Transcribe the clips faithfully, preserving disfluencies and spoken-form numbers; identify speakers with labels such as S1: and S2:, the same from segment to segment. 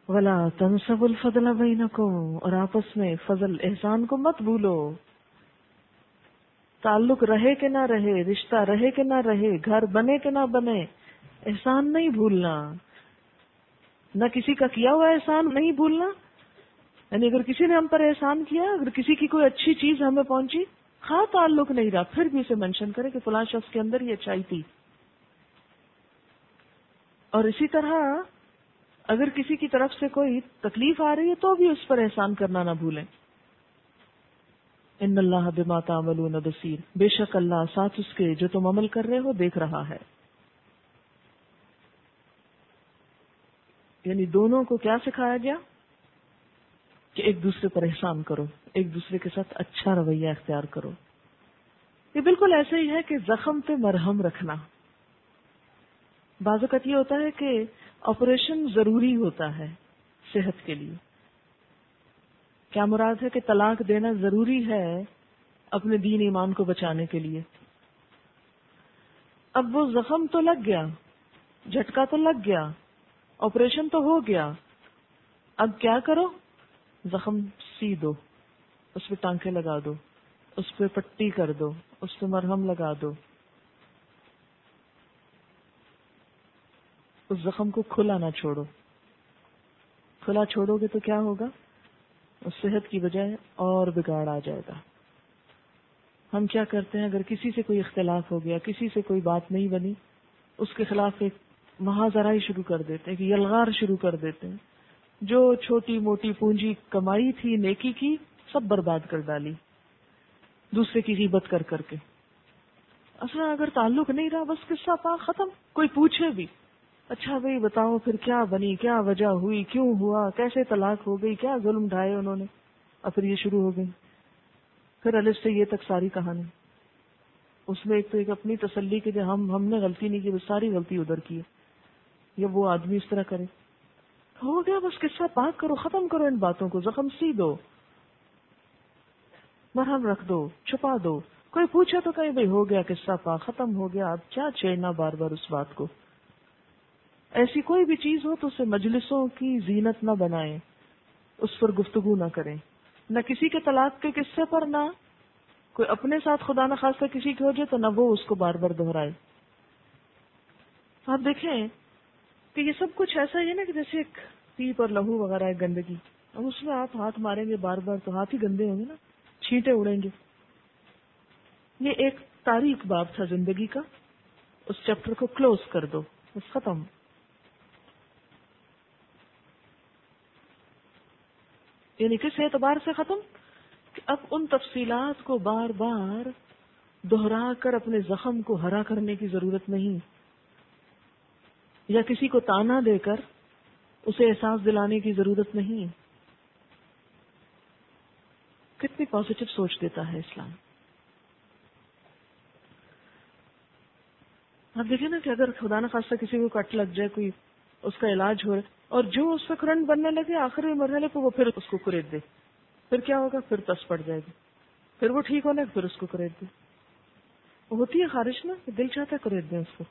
S1: ولا تنسبوا الفضل بینکم، اور آپس میں فضل احسان کو مت بھولو. تعلق رہے کہ نہ رہے، رشتہ رہے کہ نہ رہے، گھر بنے کہ نہ بنے، احسان نہیں بھولنا. نہ کسی کا کیا ہوا احسان نہیں بھولنا. یعنی اگر کسی نے ہم پر احسان کیا، اگر کسی کی کوئی اچھی چیز ہمیں پہنچی، ہاں تعلق نہیں رہا، پھر بھی اسے مینشن کرے کہ فلاں شخص کے اندر یہ اچھائی تھی. اور اسی طرح اگر کسی کی طرف سے کوئی تکلیف آ رہی ہے تو بھی اس پر احسان کرنا نہ بھولیں. ان اللہ بما تعملون بصیر، بے شک اللہ ساتھ اس کے جو تم عمل کر رہے ہو دیکھ رہا ہے. یعنی دونوں کو کیا سکھایا گیا کہ ایک دوسرے پر احسان کرو، ایک دوسرے کے ساتھ اچھا رویہ اختیار کرو. یہ بالکل ایسے ہی ہے کہ زخم پہ مرہم رکھنا. بعض اوقات یہ ہوتا ہے کہ آپریشن ضروری ہوتا ہے صحت کے لیے. کیا مراد ہے کہ طلاق دینا ضروری ہے اپنے دین ایمان کو بچانے کے لیے. اب وہ زخم تو لگ گیا، جھٹکا تو لگ گیا، آپریشن تو ہو گیا، اب کیا کرو؟ زخم سی دو، اس پہ ٹانکے لگا دو، اس پہ پٹی کر دو، اس پہ مرہم لگا دو. اس زخم کو کھلا نہ چھوڑو. کھلا چھوڑو گے تو کیا ہوگا؟ اس صحت کی بجائے اور بگاڑ آ جائے گا. ہم کیا کرتے ہیں، اگر کسی سے کوئی اختلاف ہو گیا، کسی سے کوئی بات نہیں بنی، اس کے خلاف ایک محاذرائی شروع کر دیتے ہیں، کہ یلغار شروع کر دیتے ہیں. جو چھوٹی موٹی پونجی کمائی تھی نیکی کی، سب برباد کر ڈالی دوسرے کی غیبت کر کر کے. اصلا اگر تعلق نہیں رہا، بس قصہ پاک ختم. کوئی پوچھے بھی، اچھا بھائی بتاؤ پھر کیا بنی، کیا وجہ ہوئی، کیوں ہوا، کیسے طلاق ہو گئی، کیا ظلم ڈھائے انہوں نے، اور پھر یہ شروع ہو گئی. پھر الف سے یہ تک ساری کہانی. اس میں ایک تو ایک اپنی تسلی کہ ہم ہم نے غلطی نہیں کی، بس ساری غلطی ادھر کی ہے، یا وہ آدمی اس طرح کرے. ہو گیا، بس قصہ پاک کرو، ختم کرو ان باتوں کو. زخم سی دو، مرہم رکھ دو، چھپا دو. کوئی پوچھے تو کہیں بھائی ہو گیا قصہ پاک، ختم ہو گیا، اب کیا چھیڑنا بار بار اس بات کو. ایسی کوئی بھی چیز ہو تو اسے مجلسوں کی زینت نہ بنائیں، اس پر گفتگو نہ کریں. نہ کسی کے طلاق کے قصے پر، نہ کوئی اپنے ساتھ خدا نہ خواستہ کسی کی ہو جائے تو نہ وہ اس کو بار بار دہرائے. آپ دیکھیں کہ یہ سب کچھ ایسا ہی ہے نا کہ جیسے ایک پیپ اور لہو وغیرہ ہے، گندگی. اب اس میں آپ ہاتھ ماریں گے بار بار تو ہاتھ ہی گندے ہوں گے نا، چھینٹے اڑیں گے. یہ ایک تاریخ باب تھا زندگی کا، اس چیپٹر کو کلوز کر دو، بس ختم. یعنی کس اعتبار سے ختم کہ اب ان تفصیلات کو بار بار دہرا کر اپنے زخم کو ہرا کرنے کی ضرورت نہیں، یا کسی کو تانا دے کر اسے احساس دلانے کی ضرورت نہیں. کتنی پازیٹو سوچ دیتا ہے اسلام. آپ دیکھیں نا کہ اگر خدا نہ خواستہ کسی کو کٹ لگ جائے، کوئی اس کا علاج ہو رہا اور جو اس پہ کرنٹ بننے لگے آخری مرحلے پہ وہ پھر اس کو کریٹ دے، پھر کیا ہوگا؟ پھر پس پڑ جائے گی، پھر وہ ٹھیک ہونے پھر اس کو کریٹ دے. ہوتی ہے خارش نا کہ دل چاہتا ہے کریٹ دیں اس کو.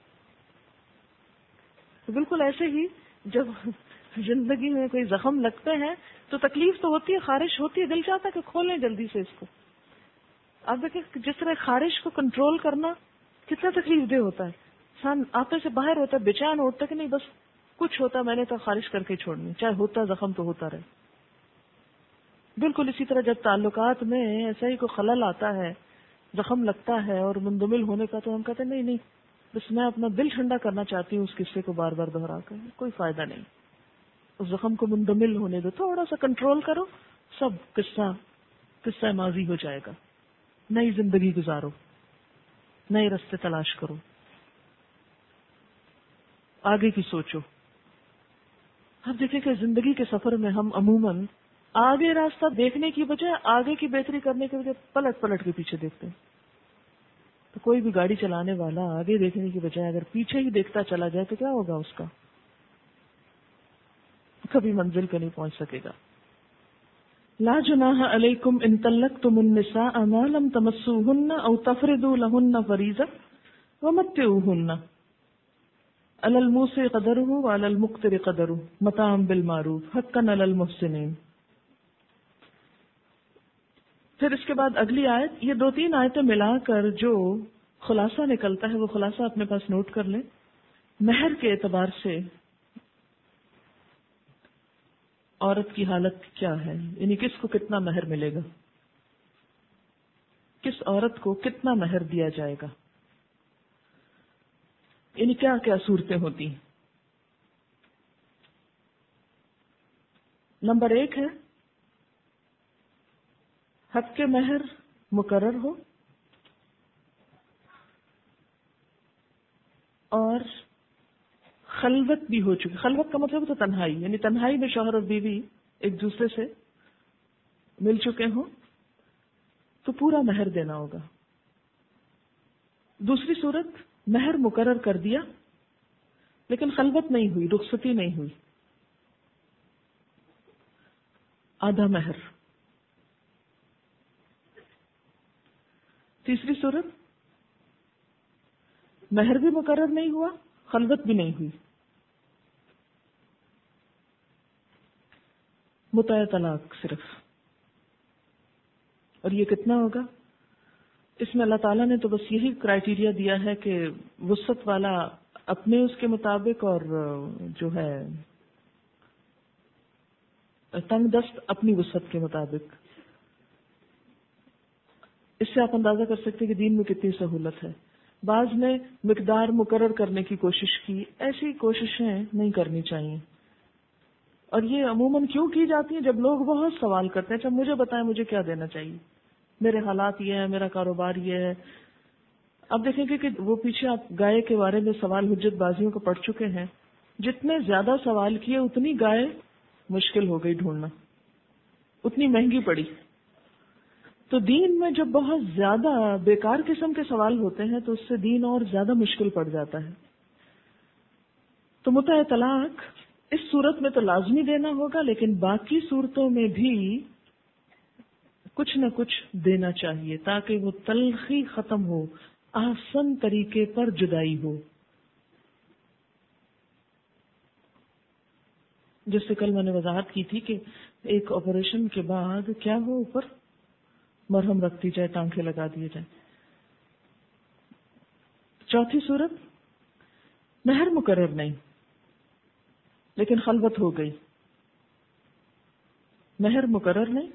S1: تو بالکل ایسے ہی جب زندگی میں کوئی زخم لگتے ہیں تو تکلیف تو ہوتی ہے، خارش ہوتی ہے، دل چاہتا ہے کہ کھولیں جلدی سے اس کو. آپ دیکھیں جس طرح خارش کو کنٹرول کرنا کتنا تکلیف دہ ہوتا ہے. انسان آپے سے باہر ہوتا ہے، بے چین ہوتا ہے کہ نہیں بس کچھ ہوتا میں نے تو خارش کر کے چھوڑنی، چاہے ہوتا زخم تو ہوتا رہے. بالکل اسی طرح جب تعلقات میں ایسا ہی کوئی خلل آتا ہے، زخم لگتا ہے اور مندمل ہونے کا، تو ہم کہتے ہیں نہیں نہیں بس میں اپنا دل ٹھنڈا کرنا چاہتی ہوں اس قصے کو بار بار دہرا کر. کوئی فائدہ نہیں. اس زخم کو مندمل ہونے دو، تھوڑا سا کنٹرول کرو، سب قصہ قصہ ماضی ہو جائے گا. نئی زندگی گزارو، نئے راستے تلاش کرو، آگے کی سوچو. اب دیکھیں کہ زندگی کے سفر میں ہم عموماً آگے راستہ دیکھنے کی بجائے آگے کی بہتری کرنے کے بجائے پلٹ پلٹ کے پیچھے دیکھتے ہیں. تو کوئی بھی گاڑی چلانے والا آگے دیکھنے کی بجائے اگر پیچھے ہی دیکھتا چلا جائے تو کیا ہوگا؟ اس کا کبھی منزل پہ نہیں پہنچ سکے گا. لا جناح علیکم ان طلقتم النساء ما لم تمسوهن او تفرضوا لهن فریضہ ومتعوهن. علی الموسع قدرہ وعلی المقتر قدرہ متاعا بالمعروف حقا علی المحسنین. پھر اس کے بعد اگلی آیت، یہ دو تین آیتیں ملا کر جو خلاصہ نکلتا ہے وہ خلاصہ اپنے پاس نوٹ کر لیں. مہر کے اعتبار سے عورت کی حالت کیا ہے، یعنی کس کو کتنا مہر ملے گا، کس عورت کو کتنا مہر دیا جائے گا، یعنی کیا کیا صورتیں ہوتی ہیں. نمبر ایک ہے حق کے مہر مقرر ہو اور خلوت بھی ہو چکی. خلوت کا مطلب تو تنہائی، یعنی تنہائی میں شوہر اور بیوی ایک دوسرے سے مل چکے ہوں تو پورا مہر دینا ہوگا. دوسری صورت مہر مقرر کر دیا لیکن خلوت نہیں ہوئی، رخصتی نہیں ہوئی، آدھا مہر. تیسری صورت مہر بھی مقرر نہیں ہوا، خلوت بھی نہیں ہوئی، متع طلاق صرف. اور یہ کتنا ہوگا؟ اس میں اللہ تعالیٰ نے تو بس یہی کرائیٹیریا دیا ہے کہ وسعت والا اپنے اس کے مطابق اور جو ہے تنگ دست اپنی وسعت کے مطابق. اس سے آپ اندازہ کر سکتے ہیں کہ دین میں کتنی سہولت ہے. بعض نے مقدار مقرر کرنے کی کوشش کی، ایسی کوششیں نہیں کرنی چاہیے. اور یہ عموماً کیوں کی جاتی ہیں؟ جب لوگ بہت سوال کرتے ہیں، اچھا مجھے بتائیں مجھے کیا دینا چاہیے، میرے حالات یہ ہیں، میرا کاروبار یہ ہے. اب دیکھیں گے کہ وہ پیچھے آپ گائے کے بارے میں سوال حجت بازیوں کو پڑھ چکے ہیں. جتنے زیادہ سوال کیے اتنی گائے مشکل ہو گئی ڈھونڈنا، اتنی مہنگی پڑی. تو دین میں جب بہت زیادہ بیکار قسم کے سوال ہوتے ہیں تو اس سے دین اور زیادہ مشکل پڑ جاتا ہے. تو متع طلاق اس صورت میں تو لازمی دینا ہوگا، لیکن باقی صورتوں میں بھی کچھ نہ کچھ دینا چاہیے تاکہ وہ تلخی ختم ہو، آسان طریقے پر جدائی ہو. جس سے کل میں نے وضاحت کی تھی کہ ایک آپریشن کے بعد کیا ہو، اوپر مرہم رکھ دی جائے، ٹانکے لگا دیے جائیں. چوتھی صورت مہر مقرر نہیں لیکن خلوت ہو گئی. مہر مقرر نہیں،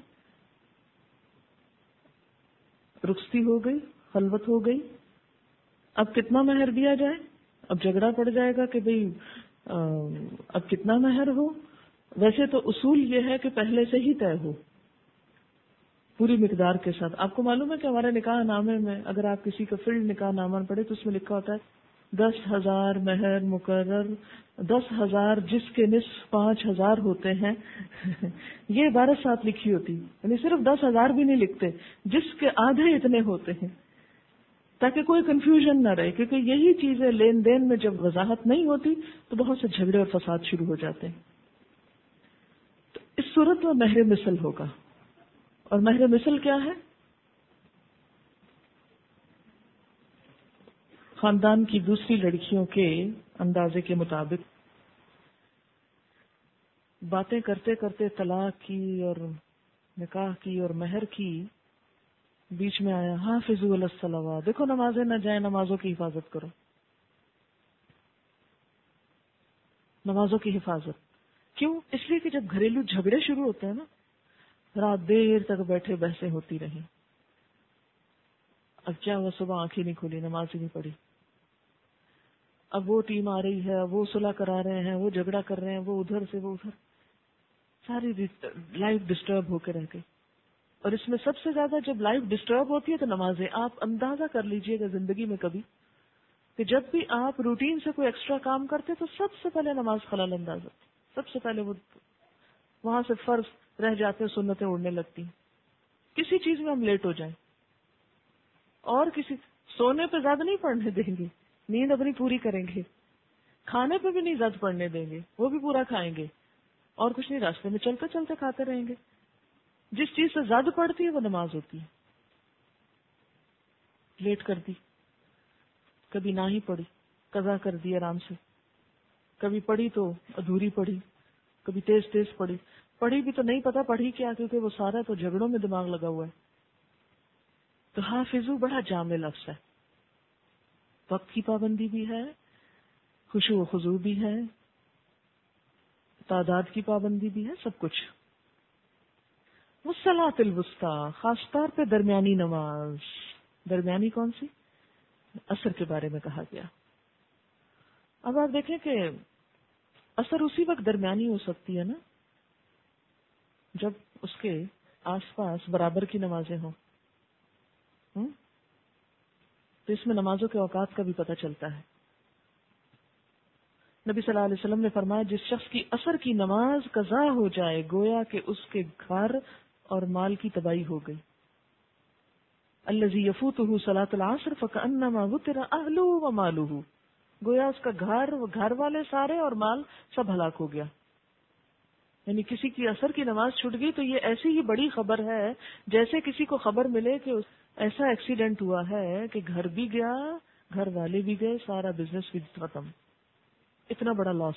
S1: رخصتی ہو گئی، خلوت ہو گئی. اب کتنا مہر دیا جائے؟ اب جھگڑا پڑ جائے گا کہ بھئی اب کتنا مہر ہو. ویسے تو اصول یہ ہے کہ پہلے سے ہی طے ہو پوری مقدار کے ساتھ. آپ کو معلوم ہے کہ ہمارے نکاح نامے میں اگر آپ کسی کا فیلڈ نکاح نامہ پڑھے تو اس میں لکھا ہوتا ہے دس ہزار مہر مقرر، دس ہزار جس کے نصف پانچ ہزار ہوتے ہیں. یہ عبارت ساتھ لکھی ہوتی، یعنی صرف دس ہزار بھی نہیں لکھتے، جس کے آدھے اتنے ہوتے ہیں تاکہ کوئی کنفیوژن نہ رہے. کیونکہ یہی چیزیں لین دین میں جب وضاحت نہیں ہوتی تو بہت سے جھگڑے اور فساد شروع ہو جاتے ہیں. تو اس صورت میں مہر مثل ہوگا. اور مہر مثل کیا ہے؟ خاندان کی دوسری لڑکیوں کے اندازے کے مطابق. باتیں کرتے کرتے طلاق کی اور نکاح کی اور مہر کی، بیچ میں آیا حافظوا علی الصلوات. دیکھو نمازیں نہ جائیں، نمازوں کی حفاظت کرو، نمازوں کی حفاظت. کیوں؟ اس لیے کہ جب گھریلو جھگڑے شروع ہوتے ہیں نا، رات دیر تک بیٹھے بحثیں ہوتی رہیں. اب کیا ہوا؟ صبح آنکھیں نہیں کھولی، نماز ہی نہیں پڑھی. اب وہ ٹیم آ رہی ہے، وہ صلح کرا رہے ہیں، وہ جھگڑا کر رہے ہیں، وہ ادھر سے وہ ادھر، ساری لائف ڈسٹرب ہو کے رہ گئی. اور اس میں سب سے زیادہ جب لائف ڈسٹرب ہوتی ہے تو نمازیں. آپ اندازہ کر لیجئے گا زندگی میں کبھی کہ جب بھی آپ روٹین سے کوئی ایکسٹرا کام کرتے تو سب سے پہلے نماز خلل انداز ہوتی، سب سے پہلے وہ وہاں سے فرض رہ جاتے، سنتیں اڑنے لگتی. کسی چیز میں ہم لیٹ ہو جائیں اور کسی سونے پہ زیادہ نہیں پڑنے دیں گے، نیند اپنی پوری کریں گے. کھانے پہ بھی نہیں زیادہ پڑنے دیں گے، وہ بھی پورا کھائیں گے. اور کچھ نہیں، راستے میں چلتے چلتے کھاتے رہیں گے. جس چیز سے زیادہ پڑتی ہے وہ نماز ہوتی ہے. لیٹ کر دی، کبھی نہ ہی پڑی، قضا کر دی آرام سے. کبھی پڑھی تو ادھوری پڑھی، کبھی تیز تیز پڑھی، پڑھی بھی تو نہیں پتا پڑھی کیا، کیونکہ وہ سارا تو جھگڑوں میں دماغ لگا ہوا ہے. تو حافظو بڑا جامع لفظ ہے، وقت کی پابندی بھی ہے، خشوع و خضوع بھی ہے، تعداد کی پابندی بھی ہے، سب کچھ. والصلاۃ الوسطیٰ، خاص طور پہ درمیانی نماز. درمیانی کون سی؟ عصر کے بارے میں کہا گیا. اب آپ دیکھیں کہ عصر اسی وقت درمیانی ہو سکتی ہے نا جب اس کے آس پاس برابر کی نمازیں ہوں. ہم؟ تو اس میں نمازوں کے اوقات کا بھی پتہ چلتا ہے. نبی صلی اللہ علیہ وسلم نے فرمایا جس شخص کی عصر کی نماز قضا ہو جائے گویا کہ اس کے گھر اور مال کی تباہی ہو گئی. الذی یفوتہ صلاۃ العصر فکأنما وتر اہلہ ومالہ، گویا اس کا گھر، وہ گھر والے سارے اور مال سب ہلاک ہو گیا. یعنی کسی کی عصر کی نماز چھوٹ گئی تو یہ ایسی ہی بڑی خبر ہے جیسے کسی کو خبر ملے کہ ایسا ایکسیڈنٹ ہوا ہے کہ گھر بھی گیا، گھر والے بھی گئے، سارا بزنس بھی ختم. اتنا بڑا لاس.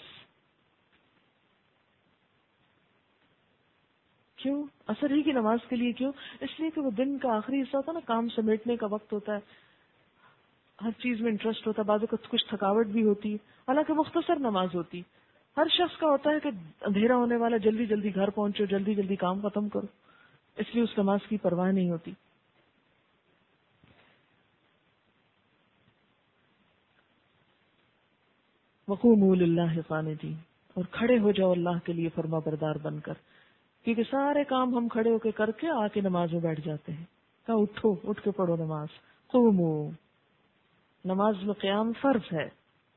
S1: کیوں؟ عصر ہی کی نماز کے لیے. کیوں؟ اس لیے کہ وہ دن کا آخری حصہ ہوتا ہے نا، کام سمیٹنے کا وقت ہوتا ہے، ہر چیز میں انٹرسٹ ہوتا ہے، بعض اوقات کچھ تھکاوٹ بھی ہوتی ہے، حالانکہ مختصر نماز ہوتی. ہر شخص کا ہوتا ہے کہ اندھیرا ہونے والا، جلدی جلدی گھر پہنچو، جلدی جلدی کام ختم کرو، اس لیے اس نماز کی پرواہ نہیں ہوتی. وقوموا للہ قانتین، اور کھڑے ہو جاؤ اللہ کے لیے فرما بردار بن کر. کیونکہ سارے کام ہم کھڑے ہو کے کر کے آ کے نماز میں بیٹھ جاتے ہیں. کہا اٹھو، اٹھ کے پڑھو نماز. قومو، نماز میں قیام فرض ہے.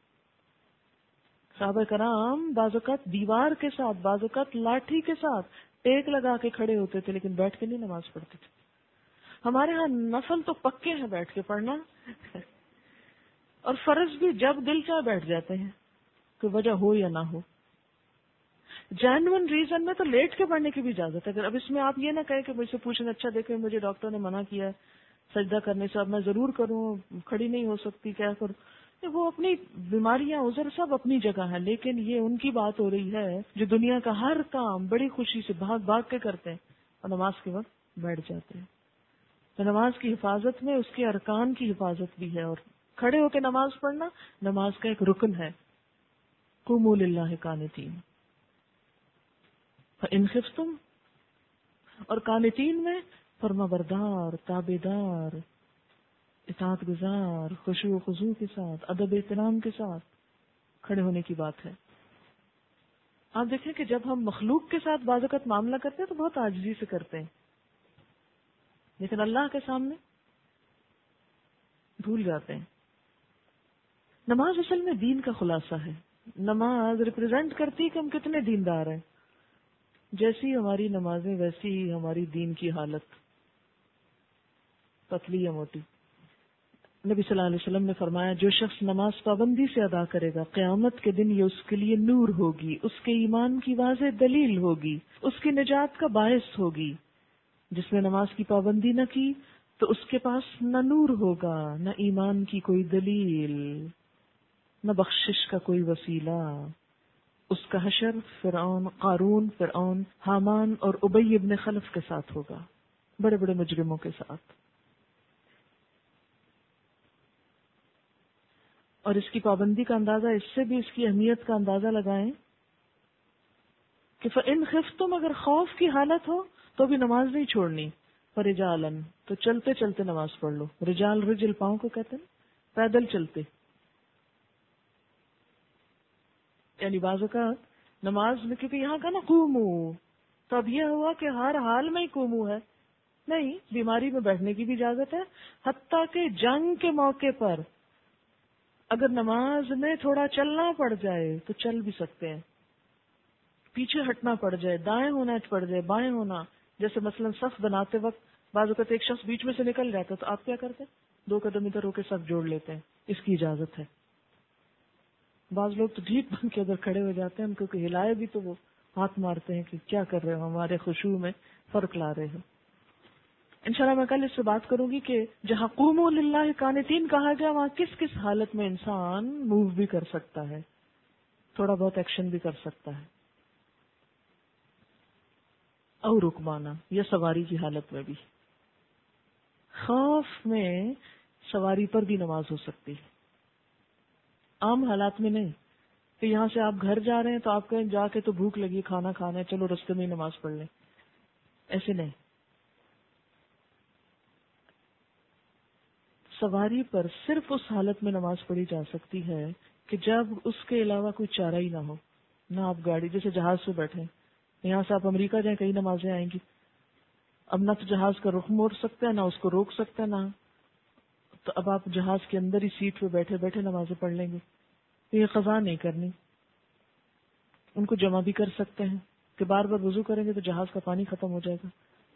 S1: صحابہ کرام بعض اوقات دیوار کے ساتھ، بعض اوقات لاٹھی کے ساتھ ٹیک لگا کے کھڑے ہوتے تھے، لیکن بیٹھ کے نہیں نماز پڑھتے تھے. ہمارے ہاں نفل تو پکے ہیں بیٹھ کے پڑھنا، اور فرض بھی جب دل چاہے بیٹھ جاتے ہیں، کوئی وجہ ہو یا نہ ہو. جینوئن ریزن میں تو لیٹ کے پڑھنے کی بھی اجازت ہے. اگر اب اس میں آپ یہ نہ کہیں کہ مجھ سے پوچھیں اچھا دیکھیں مجھے ڈاکٹر نے منع کیا ہے سجدہ کرنے سے، اب میں ضرور کروں، کھڑی نہیں ہو سکتی، کیا کروں. وہ اپنی بیماریاں عذر سب اپنی جگہ ہیں، لیکن یہ ان کی بات ہو رہی ہے جو دنیا کا ہر کام بڑی خوشی سے بھاگ بھاگ کے کرتے ہیں اور نماز کے وقت بیٹھ جاتے ہیں. تو نماز کی حفاظت میں اس کے ارکان کی حفاظت بھی ہے، اور کھڑے ہو کے نماز پڑھنا نماز کا ایک رکن ہے. قوموا للہ قانتین. فإن خفتم، اور قانتین میں فرما بردار، تابع دار، اطاعت گزار، خشوع و خضوع کے ساتھ، ادب احترام کے ساتھ کھڑے ہونے کی بات ہے. آپ دیکھیں کہ جب ہم مخلوق کے ساتھ بعض اوقات معاملہ کرتے ہیں تو بہت عاجزی سے کرتے ہیں، لیکن اللہ کے سامنے بھول جاتے ہیں. نماز اصل میں دین کا خلاصہ ہے. نماز ریپرزینٹ کرتی ہے کہ ہم کتنے دیندار ہیں. جیسی ہماری نمازیں ویسی ہی ہماری دین کی حالت، پتلی یا موٹی. نبی صلی اللہ علیہ وسلم نے فرمایا جو شخص نماز پابندی سے ادا کرے گا قیامت کے دن یہ اس کے لیے نور ہوگی، اس کے ایمان کی واضح دلیل ہوگی، اس کی نجات کا باعث ہوگی. جس نے نماز کی پابندی نہ کی تو اس کے پاس نہ نور ہوگا، نہ ایمان کی کوئی دلیل، نہ بخشش کا کوئی وسیلہ. اس کا حشر فرعون، قارون، فرعون، حامان اور ابی ابن خلف کے ساتھ ہوگا، بڑے بڑے مجرموں کے ساتھ. اور اس کی پابندی کا اندازہ اس سے بھی اس کی اہمیت کا اندازہ لگائیں کہ فَإِنْ خِفْتُمْ، اگر خوف کی حالت ہو تو بھی نماز نہیں چھوڑنی. فَرِجَالًا، تو چلتے چلتے نماز پڑھ لو. رجال رجل پاؤں کو کہتے ہیں، پیدل چلتے. یعنی بعض اوقات نماز میں، کیونکہ یہاں کا نا قومو، تو اب یہ ہوا کہ ہر حال میں ہی قومو ہے. نہیں، بیماری میں بیٹھنے کی بھی اجازت ہے، حتیٰ کہ جنگ کے موقع پر اگر نماز میں تھوڑا چلنا پڑ جائے تو چل بھی سکتے ہیں. پیچھے ہٹنا پڑ جائے، دائیں ہونا پڑ جائے، بائیں ہونا. جیسے مثلا صف بناتے وقت بعض اوقات ایک شخص بیچ میں سے نکل جاتا ہے تو آپ کیا کرتے ہیں؟ دو قدم ادھر ہو کے صف جوڑ لیتے ہیں. اس کی اجازت ہے. بعض لوگ تو ڈھیٹ بن کے ادھر کھڑے ہو جاتے ہیں، ان کو ہلائے بھی تو وہ ہاتھ مارتے ہیں کہ کیا کر رہے ہو، ہمارے خشوع میں فرق لا رہے ہو. انشاءاللہ میں کل اس سے بات کروں گی کہ جہاں قوموا للہ قانتین کہا گیا وہاں کس کس حالت میں انسان موو بھی کر سکتا ہے. تھوڑا بہت ایکشن بھی کر سکتا ہے. اور رکمانا یا سواری کی حالت میں بھی. خوف میں سواری پر بھی نماز ہو سکتی ہے، عام حالات میں نہیں کہ یہاں سے آپ گھر جا رہے ہیں تو آپ کہیں جا کے تو بھوک لگی کھانا کھانا ہے چلو رستے میں ہی نماز پڑھ لیں، ایسے نہیں. سواری پر صرف اس حالت میں نماز پڑھی جا سکتی ہے کہ جب اس کے علاوہ کوئی چارہ ہی نہ ہو. نہ آپ گاڑی جیسے جہاز سے بیٹھے یہاں سے آپ امریکہ جائیں کئی نمازیں آئیں گی، اب نہ تو جہاز کا رخ موڑ سکتا ہے نہ اس کو روک سکتا ہے، نہ تو اب آپ جہاز کے اندر ہی سیٹ پہ بیٹھے بیٹھے نمازیں پڑھ لیں گے. تو یہ قضا نہیں کرنی، ان کو جمع بھی کر سکتے ہیں کہ بار بار وضو کریں گے تو جہاز کا پانی ختم ہو جائے گا.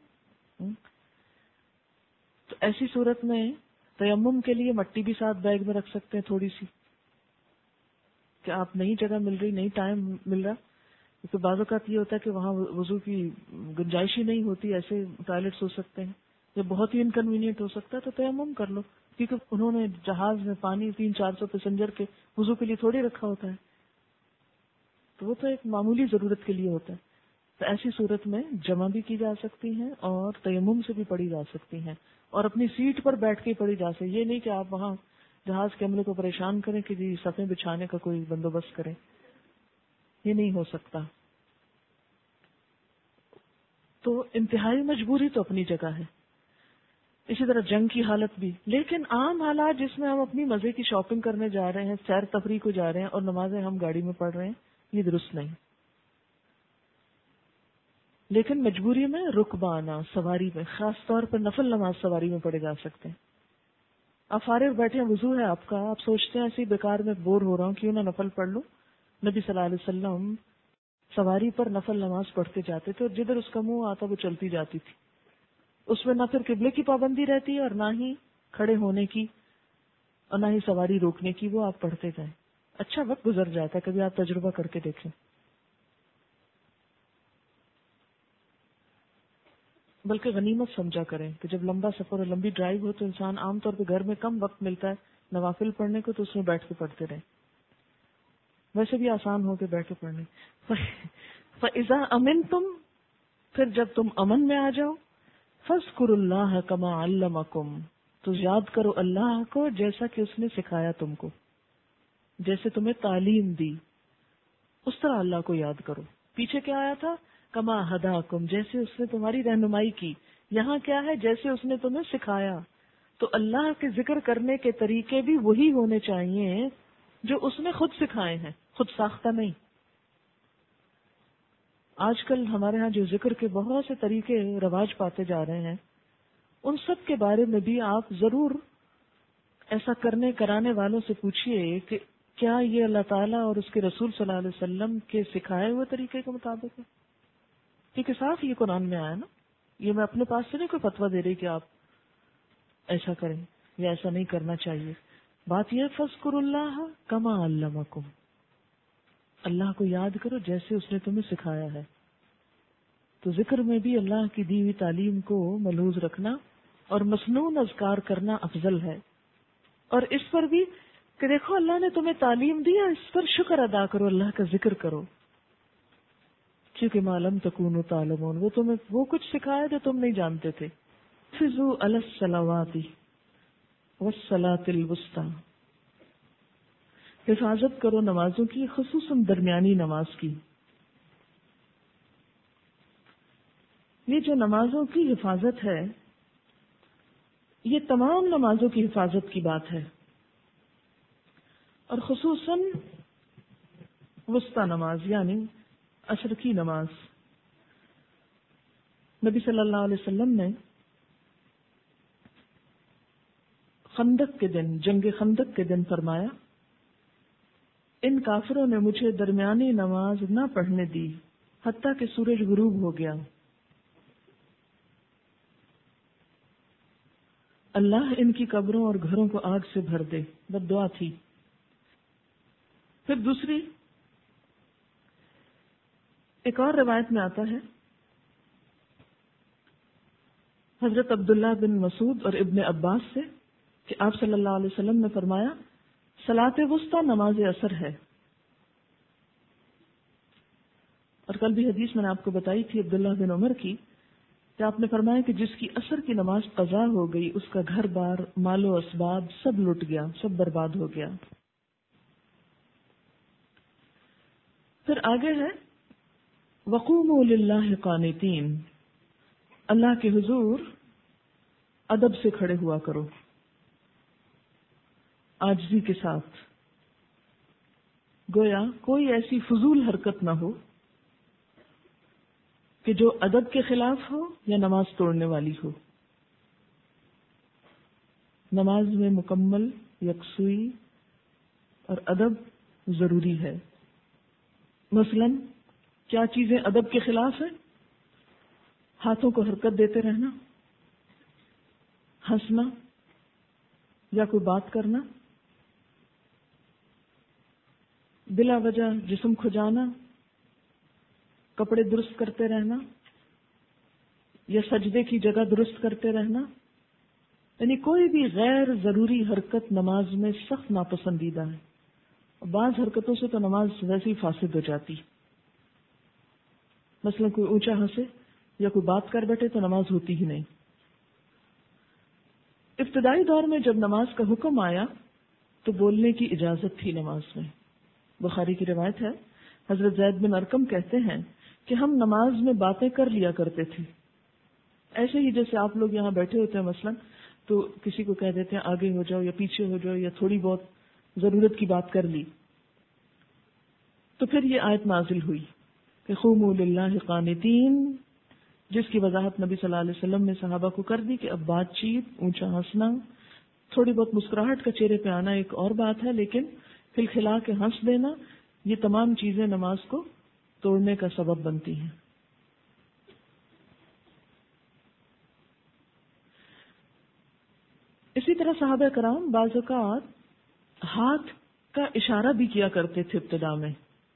S1: تو ایسی صورت میں تیمم کے لیے مٹی بھی ساتھ بیگ میں رکھ سکتے ہیں تھوڑی سی، کہ آپ نئی جگہ مل رہی نئی ٹائم مل رہا، کیونکہ بعض اوقات یہ ہوتا ہے کہ وہاں وضو کی گنجائش ہی نہیں ہوتی، ایسے ٹوائلٹس ہو سکتے ہیں یا بہت ہی انکنوینئنٹ ہو سکتا ہے، تو تیمم کر لو، کیونکہ انہوں نے جہاز میں پانی تین چار سو پیسنجر کے وضو کے لیے تھوڑی رکھا ہوتا ہے، تو وہ تو ایک معمولی ضرورت کے لیے ہوتا ہے. تو ایسی صورت میں جمع بھی کی جا سکتی ہیں اور تیمم سے بھی پڑھی جا سکتی ہیں، اور اپنی سیٹ پر بیٹھ کے پڑھی جا سکتی. یہ نہیں کہ آپ وہاں جہاز کے عملے کو پریشان کریں کہ جی صفیں بچھانے کا کوئی بندوبست کریں، یہ نہیں ہو سکتا. تو انتہائی مجبوری تو اپنی جگہ ہے، اسی طرح جنگ کی حالت بھی. لیکن عام حالات جس میں ہم اپنی مزے کی شاپنگ کرنے جا رہے ہیں، سیر تفریح کو جا رہے ہیں اور نمازیں ہم گاڑی میں پڑھ رہے ہیں، یہ درست نہیں. لیکن مجبوری میں رکبانا سواری میں، خاص طور پر نفل نماز سواری میں پڑھے جا سکتے ہیں. آپ فارغ بیٹھے ہیں، وضو ہے آپ کا، آپ سوچتے ہیں ایسے بیکار میں بور ہو رہا ہوں کیوں نہ نفل پڑھ لوں. نبی صلی اللہ علیہ وسلم سواری پر نفل نماز پڑھتے جاتے تھے اور جدھر اس کا منہ آتا وہ چلتی جاتی تھی. اس میں نہ پھر قبلے کی پابندی رہتی ہے اور نہ ہی کھڑے ہونے کی اور نہ ہی سواری روکنے کی، وہ آپ پڑھتے جائیں. اچھا وقت گزر جاتا ہے، کبھی آپ تجربہ کر کے دیکھیں. بلکہ غنیمت سمجھا کریں کہ جب لمبا سفر اور لمبی ڈرائیو ہو تو انسان عام طور پہ گھر میں کم وقت ملتا ہے نوافل پڑھنے کو، تو اس میں بیٹھ کے پڑھتے رہیں. ویسے بھی آسان ہو کے بیٹھ کے پڑھنے. فَإِذَا أَمِنْتُمْ، پھر جب تم امن میں آ جاؤ، فَاذْكُرُوا اللَّهَ كَمَا عَلَّمَكُمْ، تو یاد کرو اللہ کو جیسا کہ اس نے سکھایا تم کو، جیسے تمہیں تعلیم دی اس طرح اللہ کو یاد کرو. پیچھے کیا آیا تھا؟ کما ہداکم، جیسے اس نے تمہاری رہنمائی کی. یہاں کیا ہے؟ جیسے اس نے تمہیں سکھایا. تو اللہ کے ذکر کرنے کے طریقے بھی وہی ہونے چاہیے جو اس نے خود سکھائے ہیں، خود ساختہ نہیں. آج کل ہمارے ہاں جو ذکر کے بہت سے طریقے رواج پاتے جا رہے ہیں، ان سب کے بارے میں بھی آپ ضرور ایسا کرنے کرانے والوں سے پوچھئے کہ کیا یہ اللہ تعالیٰ اور اس کے رسول صلی اللہ علیہ وسلم کے سکھائے ہوئے طریقے کے مطابق ہے. کیونکہ صاف یہ قرآن میں آیا نا، یہ میں اپنے پاس سے نہیں کوئی فتویٰ دے رہی کہ آپ ایسا کریں یا ایسا نہیں کرنا چاہیے. بات یہ فَاذْكُرُوا اللَّهَ كَمَا عَلَّمَكُمْ، اللہ کو یاد کرو جیسے اس نے تمہیں سکھایا ہے. تو ذکر میں بھی اللہ کی دی ہوئی تعلیم کو ملحوظ رکھنا اور مسنون اذکار کرنا افضل ہے. اور اس پر بھی کہ دیکھو اللہ نے تمہیں تعلیم دیا، اس پر شکر ادا کرو، اللہ کا ذکر کرو، کیونکہ معلوم تکونوا تعلمون، وہ تمہیں وہ کچھ سکھایا جو تم نہیں جانتے تھے. حافظوا علی الصلوات والصلاۃ الوسطی، حفاظت کرو نمازوں کی، خصوصاً درمیانی نماز کی. یہ جو نمازوں کی حفاظت ہے، یہ تمام نمازوں کی حفاظت کی بات ہے، اور خصوصاً وسطی نماز یعنی عصر کی نماز. نبی صلی اللہ علیہ وسلم نے خندق کے دن، جنگ خندق کے دن فرمایا، ان کافروں نے مجھے درمیانی نماز نہ پڑھنے دی حتیٰ کہ سورج غروب ہو گیا. اللہ ان کی قبروں اور گھروں کو آگ سے بھر دے، بد دعا تھی. پھر دوسری ایک اور روایت میں آتا ہے، حضرت عبداللہ بن مسعود اور ابن عباس سے کہ آپ صلی اللہ علیہ وسلم نے فرمایا، صلاۃ وسطی نماز اثر ہے. اور کل بھی حدیث میں نے آپ کو بتائی تھی عبداللہ بن عمر کی، کہ آپ نے فرمایا کہ جس کی عصر کی نماز قضا ہو گئی اس کا گھر بار، مال و اسباب سب لٹ گیا، سب برباد ہو گیا۔ پھر آگے ہے وقوموا للہ قانتین، اللہ کے حضور ادب سے کھڑے ہوا کرو، عاجزی کے ساتھ، گویا کوئی ایسی فضول حرکت نہ ہو کہ جو ادب کے خلاف ہو یا نماز توڑنے والی ہو۔ نماز میں مکمل یکسوئی اور ادب ضروری ہے۔ مثلا کیا چیزیں ادب کے خلاف ہیں؟ ہاتھوں کو حرکت دیتے رہنا، ہنسنا یا کوئی بات کرنا، بلا وجہ جسم کھجانا، کپڑے درست کرتے رہنا یا سجدے کی جگہ درست کرتے رہنا، یعنی کوئی بھی غیر ضروری حرکت نماز میں سخت ناپسندیدہ ہے۔ بعض حرکتوں سے تو نماز ویسے ہی فاسد ہو جاتی، مثلا کوئی اونچا ہنسے یا کوئی بات کر بیٹھے تو نماز ہوتی ہی نہیں۔ ابتدائی دور میں جب نماز کا حکم آیا تو بولنے کی اجازت تھی نماز میں۔ بخاری کی روایت ہے، حضرت زید بن ارقم کہتے ہیں کہ ہم نماز میں باتیں کر لیا کرتے تھے، ایسے ہی جیسے آپ لوگ یہاں بیٹھے ہوتے ہیں مثلا تو کسی کو کہہ دیتے ہیں آگے ہو جاؤ یا پیچھے ہو جاؤ، یا تھوڑی بہت ضرورت کی بات کر لی۔ تو پھر یہ آیت نازل ہوئی کہ قوموا للہ قانتین، جس کی وضاحت نبی صلی اللہ علیہ وسلم نے صحابہ کو کر دی کہ اب بات چیت، اونچا ہنسنا، تھوڑی بہت مسکراہٹ کا چہرے پہ آنا ایک اور بات ہے، لیکن کھلکھلا کے ہنس دینا، یہ تمام چیزیں نماز کو توڑنے کا سبب بنتی ہیں۔ اسی طرح صحابہ کرام بعض اوقات ہاتھ کا اشارہ بھی کیا کرتے تھے ابتدا میں۔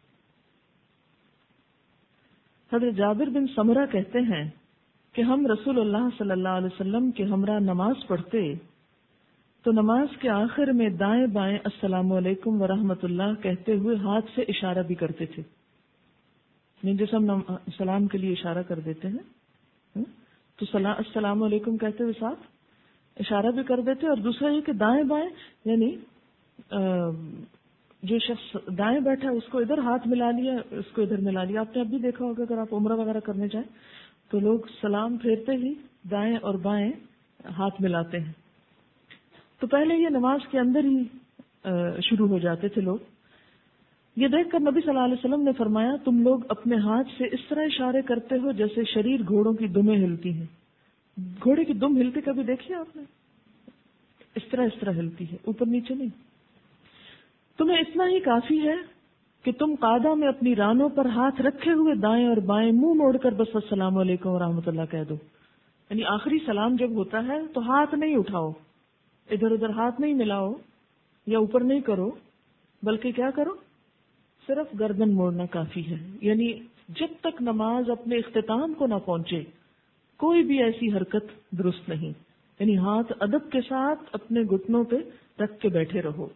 S1: حضرت جابر بن سمرہ کہتے ہیں کہ ہم رسول اللہ صلی اللہ علیہ وسلم کے ہمراہ نماز پڑھتے تو نماز کے آخر میں دائیں بائیں السلام علیکم ورحمۃ اللہ کہتے ہوئے ہاتھ سے اشارہ بھی کرتے تھے، جیسے ہم سلام کے لیے اشارہ کر دیتے ہیں تو السلام علیکم کہتے ہوئے ساتھ اشارہ بھی کر دیتے، اور دوسرا یہ کہ دائیں بائیں یعنی جو شخص دائیں بیٹھا اس کو ادھر ہاتھ ملا لیا، اس کو ادھر ملا لیا۔ آپ نے اب بھی دیکھا ہوگا اگر آپ عمرہ وغیرہ کرنے جائیں تو لوگ سلام پھیرتے ہی دائیں اور بائیں ہاتھ ملاتے ہیں۔ تو پہلے یہ نماز کے اندر ہی شروع ہو جاتے تھے لوگ۔ یہ دیکھ کر نبی صلی اللہ علیہ وسلم نے فرمایا تم لوگ اپنے ہاتھ سے اس طرح اشارے کرتے ہو جیسے شریر گھوڑوں کی دمیں ہلتی ہیں۔ گھوڑے کی دم ہلتی کبھی دیکھی آپ نے؟ اس طرح اس طرح ہلتی ہے، اوپر نیچے نہیں۔ تمہیں اتنا ہی کافی ہے کہ تم قعدہ میں اپنی رانوں پر ہاتھ رکھے ہوئے دائیں اور بائیں منہ موڑ کر بس السلام علیکم ورحمۃ اللہ کہہ دو۔ یعنی آخری سلام جب ہوتا ہے تو ہاتھ نہیں اٹھاؤ، ادھر ادھر ہاتھ نہیں ملاؤ یا اوپر نہیں کرو، بلکہ کیا کرو، صرف گردن موڑنا کافی ہے۔ یعنی جب تک نماز اپنے اختتام کو نہ پہنچے کوئی بھی ایسی حرکت درست نہیں، یعنی ہاتھ ادب کے ساتھ اپنے گھٹنوں پہ رکھ کے بیٹھے رہو۔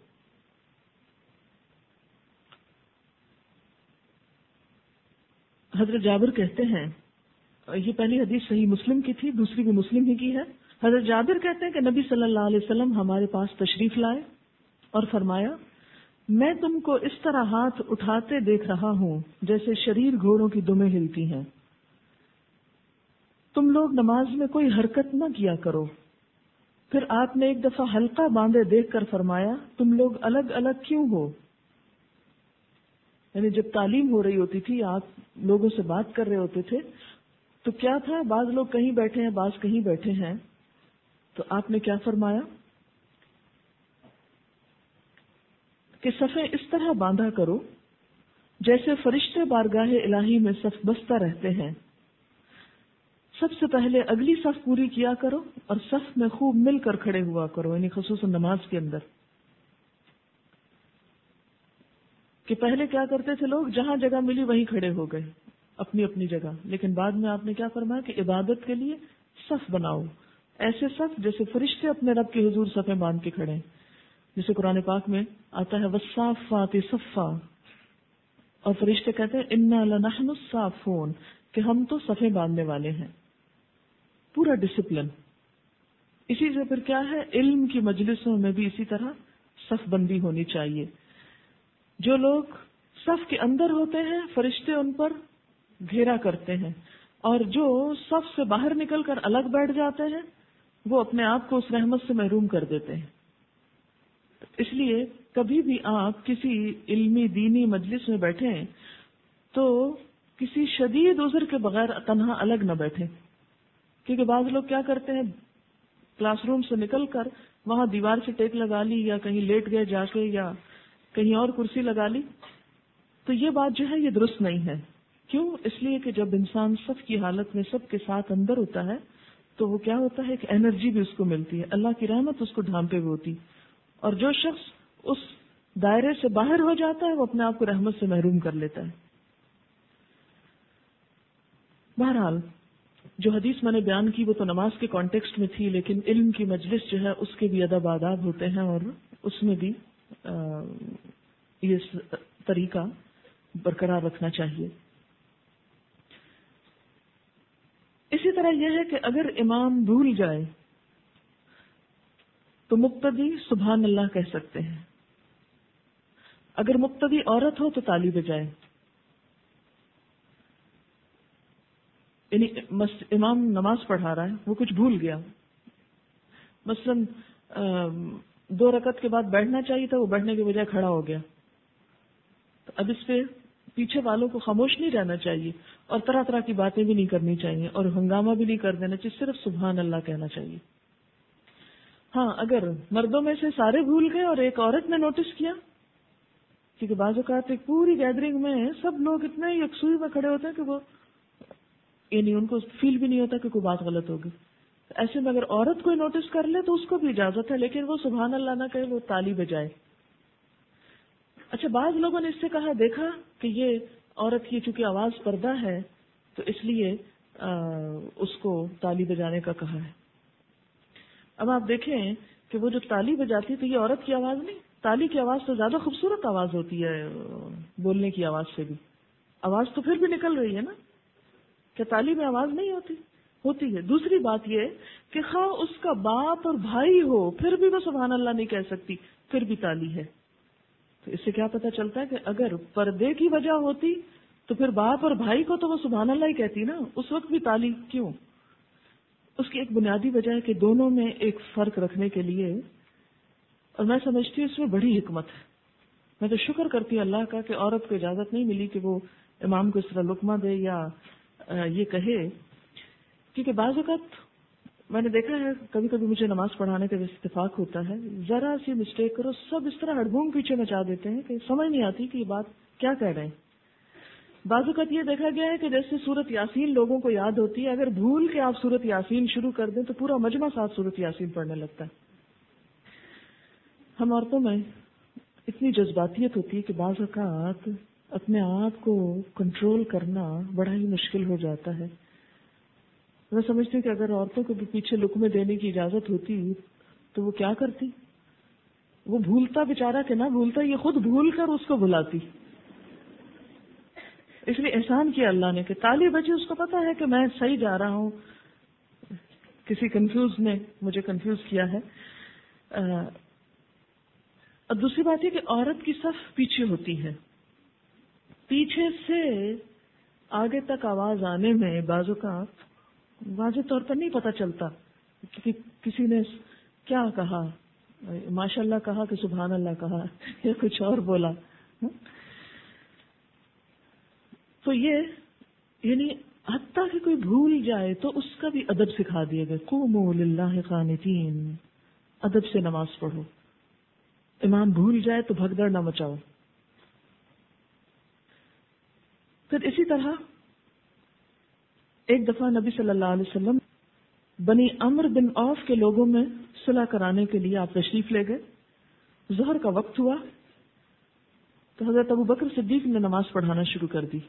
S1: حضرت جابر کہتے ہیں، یہ پہلی حدیث صحیح مسلم کی تھی، دوسری بھی مسلم ہی کی ہے۔ حضرت جابر کہتے ہیں کہ نبی صلی اللہ علیہ وسلم ہمارے پاس تشریف لائے اور فرمایا میں تم کو اس طرح ہاتھ اٹھاتے دیکھ رہا ہوں جیسے شریر گھوڑوں کی دمیں ہلتی ہیں، تم لوگ نماز میں کوئی حرکت نہ کیا کرو۔ پھر آپ نے ایک دفعہ حلقہ باندھے دیکھ کر فرمایا تم لوگ الگ الگ کیوں ہو؟ یعنی جب تعلیم ہو رہی ہوتی تھی، آپ لوگوں سے بات کر رہے ہوتے تھے تو کیا تھا، بعض لوگ کہیں بیٹھے ہیں بعض کہیں بیٹھے ہیں، تو آپ نے کیا فرمایا کہ صفیں اس طرح باندھا کرو جیسے فرشتے بارگاہ الہی میں صف بستہ رہتے ہیں، سب سے پہلے اگلی صف پوری کیا کرو اور صف میں خوب مل کر کھڑے ہوا کرو، یعنی خصوصاً نماز کے اندر۔ کہ پہلے کیا کرتے تھے لوگ، جہاں جگہ ملی وہیں کھڑے ہو گئے اپنی اپنی جگہ، لیکن بعد میں آپ نے کیا فرمایا کہ عبادت کے لیے صف بناؤ، ایسے صف جیسے فرشتے اپنے رب کے حضور صفیں باندھ کے کھڑے ہیں، جسے قرآن پاک میں آتا ہے والصافات صفا، اور فرشتے کہتے ہیں انا لنحن الصافون، کہ ہم تو صفیں باندھنے والے ہیں. پورا ڈسپلن. اسی سے پھر کیا ہے، علم کی مجلسوں میں بھی اسی طرح صف بندی ہونی چاہیے. جو لوگ صف کے اندر ہوتے ہیں فرشتے ان پر گھیرا کرتے ہیں، اور جو صف سے باہر نکل کر الگ بیٹھ جاتے ہیں وہ اپنے آپ کو اس رحمت سے محروم کر دیتے ہیں. اس لیے کبھی بھی آپ کسی علمی دینی مجلس میں بیٹھیں تو کسی شدید عذر کے بغیر تنہا الگ نہ بیٹھیں، کیونکہ بعض لوگ کیا کرتے ہیں، کلاس روم سے نکل کر وہاں دیوار سے ٹیک لگا لی، یا کہیں لیٹ گئے جا کے، یا کہیں اور کرسی لگا لی. تو یہ بات جو ہے یہ درست نہیں ہے. کیوں؟ اس لیے کہ جب انسان صف کی حالت میں سب کے ساتھ اندر ہوتا ہے تو وہ کیا ہوتا ہے، ایک انرجی بھی اس کو ملتی ہے، اللہ کی رحمت اس کو ڈھانپے ہوئی ہوتی. اور جو شخص اس دائرے سے باہر ہو جاتا ہے وہ اپنے آپ کو رحمت سے محروم کر لیتا ہے. بہرحال جو حدیث میں نے بیان کی وہ تو نماز کے کانٹیکسٹ میں تھی، لیکن علم کی مجلس جو ہے اس کے بھی ادب آداب ہوتے ہیں، اور اس میں بھی یہ طریقہ برقرار رکھنا چاہیے. اسی طرح یہ ہے کہ اگر امام بھول جائے تو مقتدی سبحان اللہ کہہ سکتے ہیں. اگر مقتدی عورت ہو تو تالی بجائے. یعنی امام نماز پڑھا رہا ہے، وہ کچھ بھول گیا، مثلاً دو رکعت کے بعد بیٹھنا چاہیے تھا، وہ بیٹھنے کے بجائے کھڑا ہو گیا، تو اب اس پہ پیچھے والوں کو خاموش نہیں رہنا چاہیے، اور طرح طرح کی باتیں بھی نہیں کرنی چاہیے، اور ہنگامہ بھی نہیں کر دینا چاہیے، صرف سبحان اللہ کہنا چاہیے. ہاں اگر مردوں میں سے سارے بھول گئے اور ایک عورت نے نوٹس کیا، کیونکہ بعض اوقات ایک پوری گیدرنگ میں سب لوگ اتنے یکسوئی میں کھڑے ہوتے ہیں کہ وہ یعنی ان کو فیل بھی نہیں ہوتا کہ کوئی بات غلط ہوگی. ایسے میں اگر عورت کوئی نوٹس کر لے تو اس کو بھی اجازت ہے، لیکن وہ سبحان اللہ نہ کہے، وہ تالی بجائے. اچھا بعض لوگوں نے اس سے کہا، دیکھا کہ یہ عورت کی چونکہ آواز پردہ ہے تو اس لیے آ, اس کو تالی بجانے کا کہا ہے. اب آپ دیکھیں کہ وہ جو تالی بجاتی تو یہ عورت کی آواز نہیں، تالی کی آواز تو زیادہ خوبصورت آواز ہوتی ہے بولنے کی آواز سے بھی. آواز تو پھر بھی نکل رہی ہے نا، کیا تالی میں آواز نہیں ہوتی؟ ہوتی ہے. دوسری بات یہ کہ خواہ اس کا باپ اور بھائی ہو پھر بھی وہ سبحان اللہ نہیں کہہ سکتی، پھر بھی تالی ہے. تو اس سے کیا پتہ چلتا ہے کہ اگر پردے کی وجہ ہوتی تو پھر باپ اور بھائی کو تو وہ سبحان اللہ ہی کہتی نا، اس وقت بھی تالی کیوں؟ اس کی ایک بنیادی وجہ ہے کہ دونوں میں ایک فرق رکھنے کے لیے، اور میں سمجھتی ہوں اس میں بڑی حکمت ہے. میں تو شکر کرتی ہوں اللہ کا کہ عورت کو اجازت نہیں ملی کہ وہ امام کو اس طرح لقمہ دے یا یہ کہے، کیونکہ بعض اوقات میں نے دیکھا ہے کبھی کبھی مجھے نماز پڑھانے کا اتفاق ہوتا ہے، ذرا سی مسٹیک کرو سب اس طرح ہڑبونگ پیچھے مچا دیتے ہیں کہ سمجھ نہیں آتی کہ یہ بات کیا کہہ رہے ہیں. بعض اوقات یہ دیکھا گیا ہے کہ جیسے سورت یاسین لوگوں کو یاد ہوتی ہے، اگر بھول کے آپ سورت یاسین شروع کر دیں تو پورا مجمع ساتھ سورت یاسین پڑھنے لگتا ہے. ہم عورتوں میں اتنی جذباتیت ہوتی ہے کہ بعض اوقات اپنے آپ کو کنٹرول کرنا بڑا ہی مشکل ہو جاتا ہے. میں سمجھتی ہوں کہ اگر عورتوں کو بھی پیچھے لقمے دینے کی اجازت ہوتی تو وہ کیا کرتی؟ وہ بھولتا بیچارہ کہ نہ بھولتا، یہ خود بھول کر اس کو بلاتی. اس لیے احسان کیا اللہ نے کہ تالی بجی، اس کو پتا ہے کہ میں صحیح جا رہا ہوں، کسی کنفیوز نے مجھے کنفیوز کیا ہے. اور دوسری بات یہ کہ عورت کی صف پیچھے ہوتی ہے، پیچھے سے آگے تک آواز آنے میں بعض اوقات واضح طور پر نہیں پتہ چلتا کہ کسی نے کیا کہا، ماشاء اللہ کہا کہ سبحان اللہ کہا یا کچھ اور بولا. تو یہ یعنی حتیٰ کہ کوئی بھول جائے تو اس کا بھی ادب سکھا دیا گیا، قوموا للہ قانتین، ادب سے نماز پڑھو. امام بھول جائے تو بھگدڑ نہ مچاؤ. پھر اسی طرح ایک دفعہ نبی صلی اللہ علیہ وسلم بنی عمرو بن عوف کے لوگوں میں صلح کرانے کے لیے آپ تشریف لے گئے. ظہر کا وقت ہوا تو حضرت ابو بکر صدیق نے نماز پڑھانا شروع کر دی.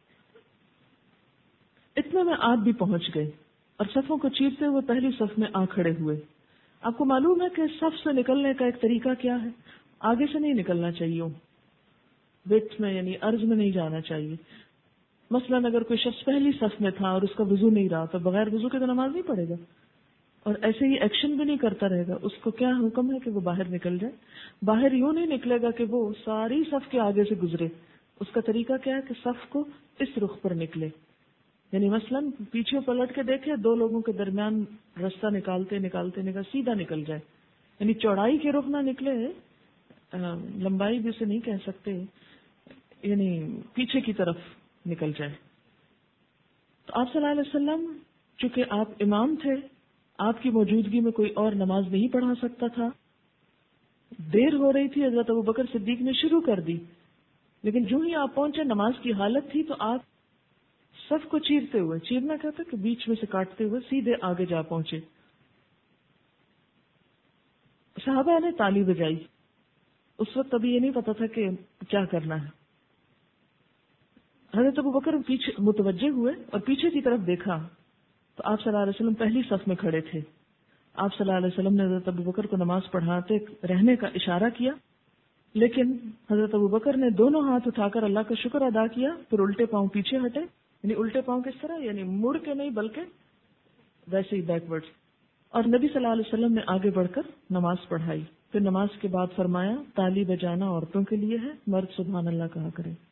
S1: اتنے میں آپ بھی پہنچ گئے اور صفوں کو چیرتے ہوئے پہلی صف میں آ کھڑے ہوئے. آپ کو معلوم ہے کہ صف سے نکلنے کا ایک طریقہ کیا ہے؟ آگے سے نہیں نکلنا چاہیے، ویٹ میں یعنی عرض میں نہیں جانا چاہیے. مثلاً اگر کوئی شخص پہلی صف میں تھا اور اس کا وضو نہیں رہا تو بغیر وضو کے تو نماز نہیں پڑھے گا, اور ایسے ہی ایکشن بھی نہیں کرتا رہے گا. اس کو کیا حکم ہے کہ وہ باہر نکل جائے. باہر یوں نہیں نکلے گا کہ وہ ساری صف کے آگے سے گزرے. اس کا طریقہ کیا ہے کہ صف کو اس رخ پر نکلے, یعنی مثلاً پیچھے پلٹ کے دیکھے دو لوگوں کے درمیان رستہ نکالتے نکالتے نکال سیدھا نکل جائے, یعنی چوڑائی کے رخ نہ نکلے, لمبائی بھی اسے نہیں کہہ سکتے, یعنی پیچھے کی طرف نکل جائے. تو آپ صلی اللہ علیہ وسلم چونکہ آپ امام تھے, آپ کی موجودگی میں کوئی اور نماز نہیں پڑھا سکتا تھا. دیر ہو رہی تھی, حضرت ابوبکر صدیق نے شروع کر دی, لیکن جو ہی آپ پہنچے نماز کی حالت تھی تو آپ صف کو چیرتے ہوئے, چیرنا کہتا کہ بیچ میں سے کاٹتے ہوئے سیدھے آگے جا پہنچے. صحابہ نے تالی بجائی. اس وقت ابھی یہ نہیں پتا تھا کہ کیا کرنا ہے. حضرت ابوبکر پیچھے متوجہ ہوئے اور پیچھے کی طرف دیکھا تو آپ صلی اللہ علیہ وسلم پہلی صف میں کھڑے تھے. آپ صلی اللہ علیہ وسلم نے حضرت ابوبکر کو نماز پڑھاتے رہنے کا اشارہ کیا, لیکن حضرت ابوبکر نے دونوں ہاتھ اٹھا کر اللہ کا شکر ادا کیا, پھر الٹے پاؤں پیچھے ہٹے. یعنی الٹے پاؤں کس طرح, یعنی مڑ کے نہیں بلکہ ویسے ہی بیکورڈ. اور نبی صلی اللہ علیہ وسلم نے آگے بڑھ کر نماز پڑھائی. پھر نماز کے بعد فرمایا تالی بجانا عورتوں کے لیے ہے, مرد سبحان اللہ کہا کرے.